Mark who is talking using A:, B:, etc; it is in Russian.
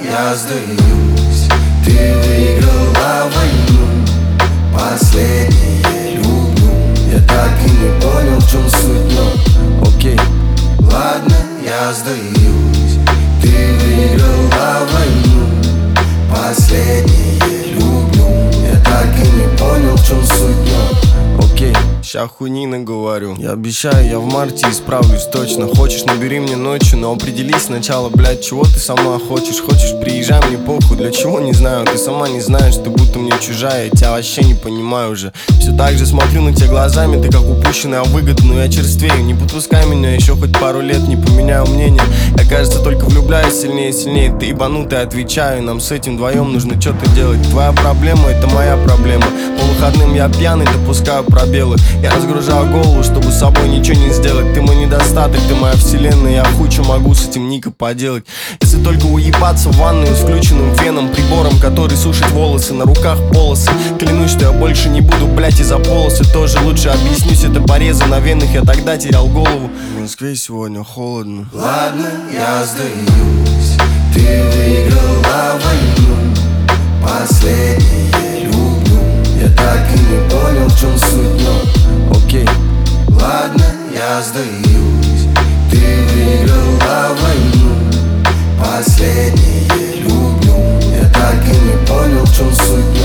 A: я сдаюсь. Ты выиграла войну, последнее люблю. Я так и не понял, в чем суть, но окей. Ладно, я сдаюсь. Ты выиграла войну, последнее люблю. Я так и не понял, в чем суть, но окей.
B: Ща хуйни наговорю. Я обещаю, я в марте исправлюсь точно. Хочешь, набери мне ночью, но определись сначала, блядь, чего ты сама хочешь. Хочешь, приезжай, мне похуй, для чего, не знаю. Ты сама не знаешь, ты будто мне чужая. Я тебя вообще не понимаю уже. Все так же смотрю на тебя глазами, ты как упущенная выгода, но я черствею. Не подпускай меня еще хоть пару лет, не поменяю мнение. Я, кажется, только влюбляюсь сильнее и сильнее. Ты ебанутый, отвечаю, нам с этим вдвоем нужно что-то делать. Твоя проблема, это моя проблема. По выходным я пьяный, допускаю пробелы. Я разгружаю голову, чтобы с собой ничего не сделать. Ты мой недостаток, ты моя вселенная. Я хучу могу с этим Ника поделать. Если только уебаться в ванную с включенным феном, прибором, который сушит волосы, на руках полосы. Клянусь, что я больше не буду, блять, из-за полосы. Тоже лучше объяснюсь, это порезы на венах. Я тогда терял голову. В Москве сегодня холодно.
A: Ладно, я сдаюсь. Ты выиграла войну, последнее люблю. Я так и не понял, в чем суть, но
B: окей.
A: Ладно, я сдаюсь. Ты выиграла войну, последнее люблю. Я так и не понял, в чем суть.